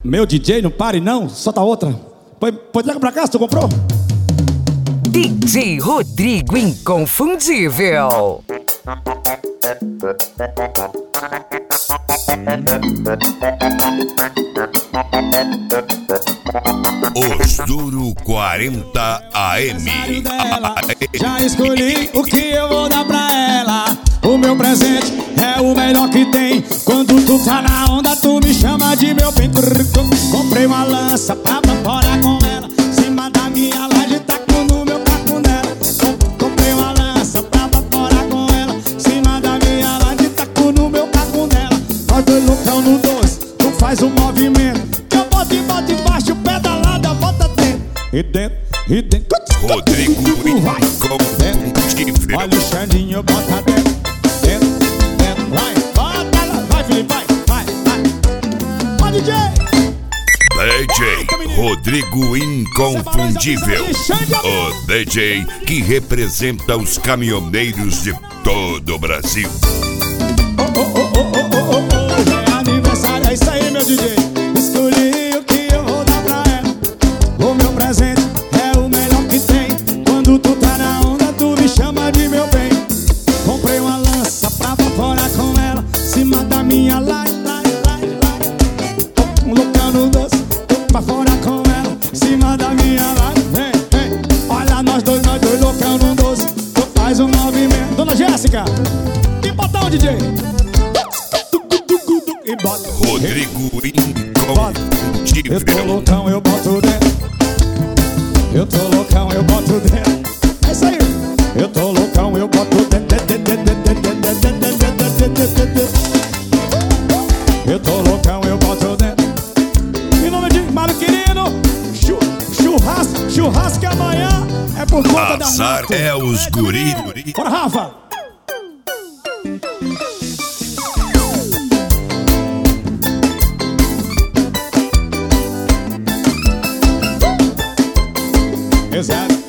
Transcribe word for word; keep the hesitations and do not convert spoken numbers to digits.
Meu D J, não pare não, solta outra. Põe, põe traga pra cá, se tu comprou. D J Rodrigo Inconfundível. Os Duro quarenta A M. Já escolhi o que eu vou dar pra ela. O meu presente é o melhor que tem. Quando tu tá na onda, tu me chama de meu bem. Comprei uma lança pra fora com ela. Cima da minha laje, taco no meu caco nela. Comprei uma lança pra fora com ela. Cima da minha laje, taco no meu caco nela. Nós dois loucão no doce, tu faz um movimento. Eu boto e boto embaixo, pedalada, bota dentro. E dentro, e dentro. Rodrigo Inconfundível. Olha o Xandinho, bota dentro. Dentro, dentro, vai, bota lá. Vai, Felipe, vai, vai, vai. Vai, D J. D J Rodrigo Inconfundível. O D J que representa os caminhoneiros de todo o Brasil. Oh, oh, oh, oh, oh, oh, oh. É aniversário, é isso aí, meu D J. Escolhi o que eu vou dar pra ela. O meu presente é o melhor que tem. Quando tu tá na onda, tu me chama de meu bem. Comprei uma lança pra fora com ela. Cima da minha laje, laje, laje, laje. Tô colocando doce, tô pra fora com ela. Cima da minha laje, vem, vem. Olha nós dois, nós dois loucão no doce. Tu faz um movimento. Dona Jéssica, e bota o D J. E bota. Rodrigo Inconfundível. Eu tô loucão, eu boto dentro. Eu tô loucão, eu boto dentro. É isso aí. Eu tô loucão, eu boto dentro. Eu tô loucão, eu boto dentro. Em nome de Mário Querido, churrasco, churrasco amanhã é por conta da Azar moto. é os guri. Bora, Rafa. Exato.